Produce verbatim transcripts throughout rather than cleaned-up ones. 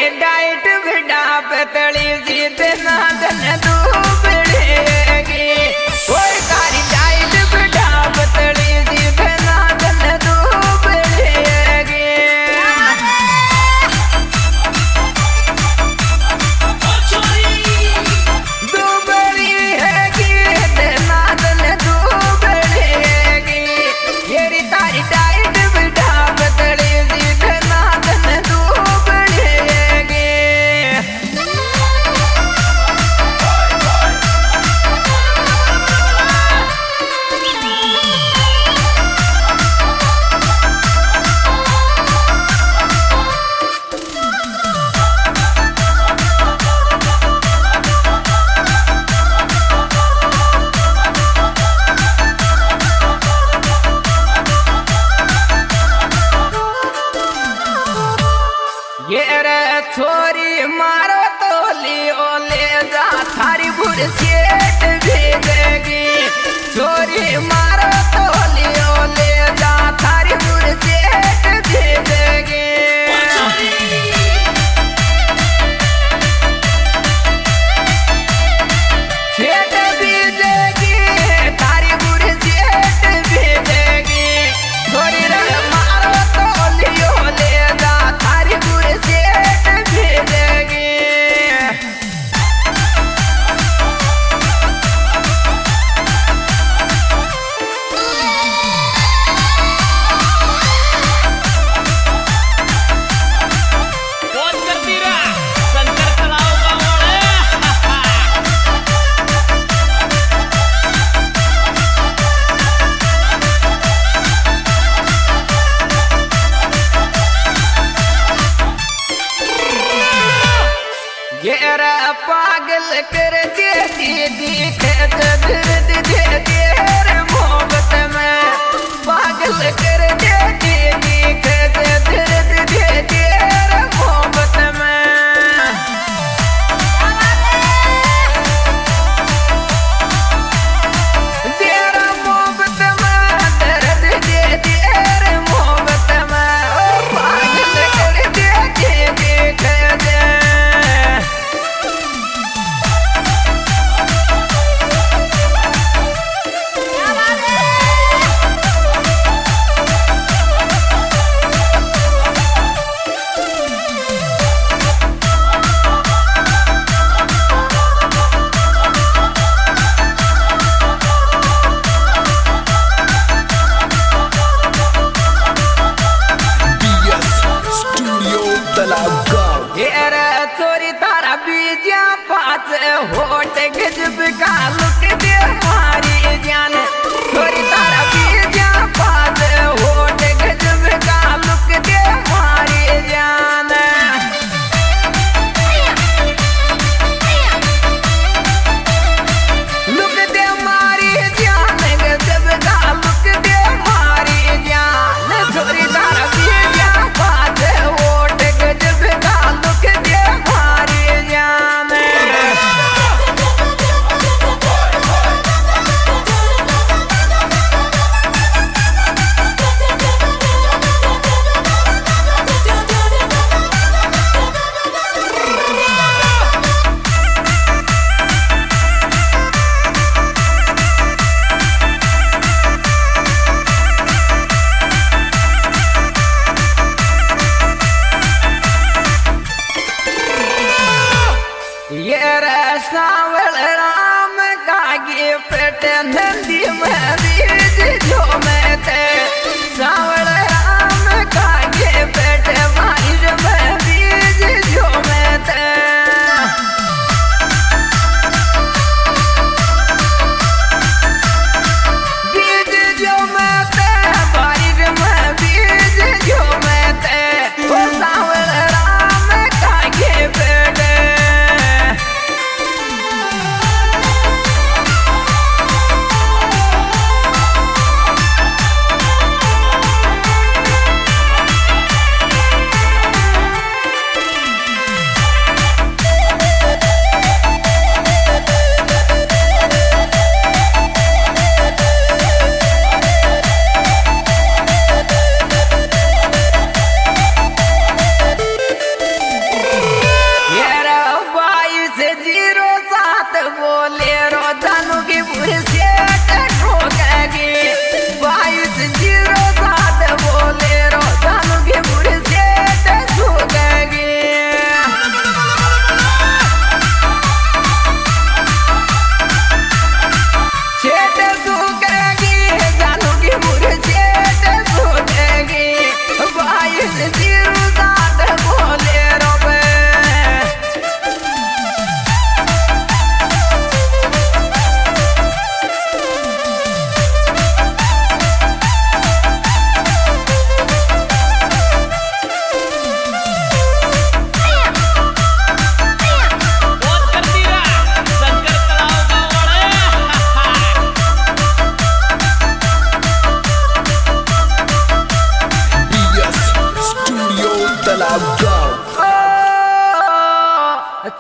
डाइट बिड़ा पतली जीत ना धन दूबड़ेगी ओए तारी डाइट बिड़ा पतली जीत ना धन दूबड़ेगी दूबड़ी हैगी ना धन दूबड़ेगी येरी तारी डाइट बिड़ा पतली जीत ना धन दूबड़ेगी ये रे छोरी मारो तो लियो ले जा थारी बुरसेट भेजेगी छोरी मारो तो लियो ले जा थारी बुरसेट भेजेगी सेट भेजेगी थारी बुरसेट भेजेगी छोरी रे मारो तो लियो ले जा थारी बुरसेट भेजेगी कौन करती रा शंकर कलाओ का मोड़े ये रे पागल कर दे दीदी खेत दर्द दे दे रे मोहब्बत में पागल कर दे दीदी खेत दर्द दे दे रे मोहब्बत में तेरा मोहब्बत में दर्द दे दे रे मोहब्बत में ओ पागल कर दे दीदी खेत बीएस स्टूडियो तलाबगांव ये रे चोरी तारा बीजा पास होट गजब का लुक दे मारी जान चोरी तारा बीजा पास होट गजब का लुक दे मारी जान लुक दे मारी जान गजब का लुक दे मारी जान चोरी तारा बीजा पास होट गजब का लुक दे मारी जान ये रे सावल राम कागे पेट नंदी में बीज जो मैं थे सावल राम कागे पेट मारिज में बीज जो मैं थे बीज जो मैं थे बारिज में बीज जो मैं थे ओ सावल राम कागे पेट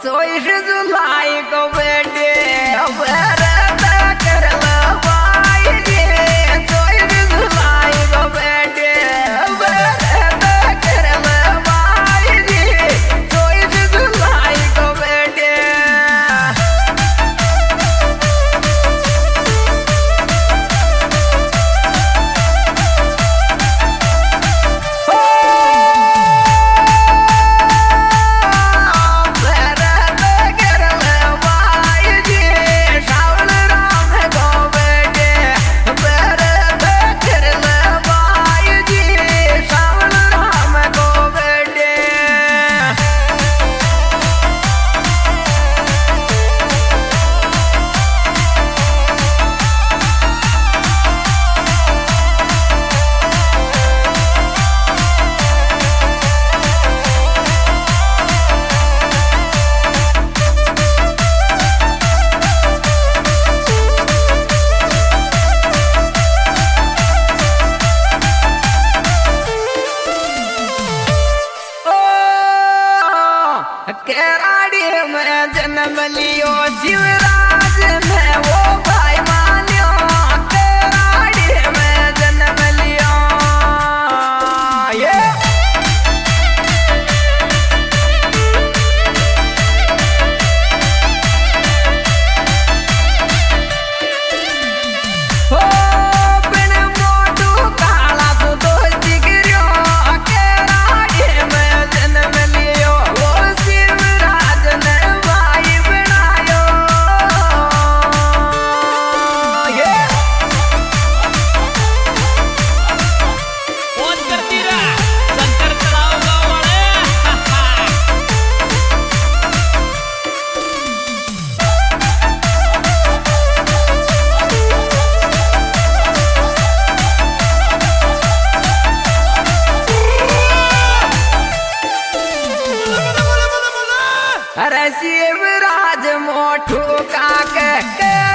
चौबीस जुलाई को बेटे व्रत कर लो भाई जी चौबीस जुलाई को बेटे व्रत कर लो भाई जी चौबीस जुलाई को बेटे केराड़ी में जन्म लियो शिवराज में वो भाई मानियो केराड़ी में जन्म लियो ये हो बिन मोटू काला सो दोस्त गिरियो केराड़ी में जन्म लियो वो शिवराज ने भाई बनायो ये फोन करती रहा शंकर तलाव गाँव वाले अरे शिवराज मोठू का के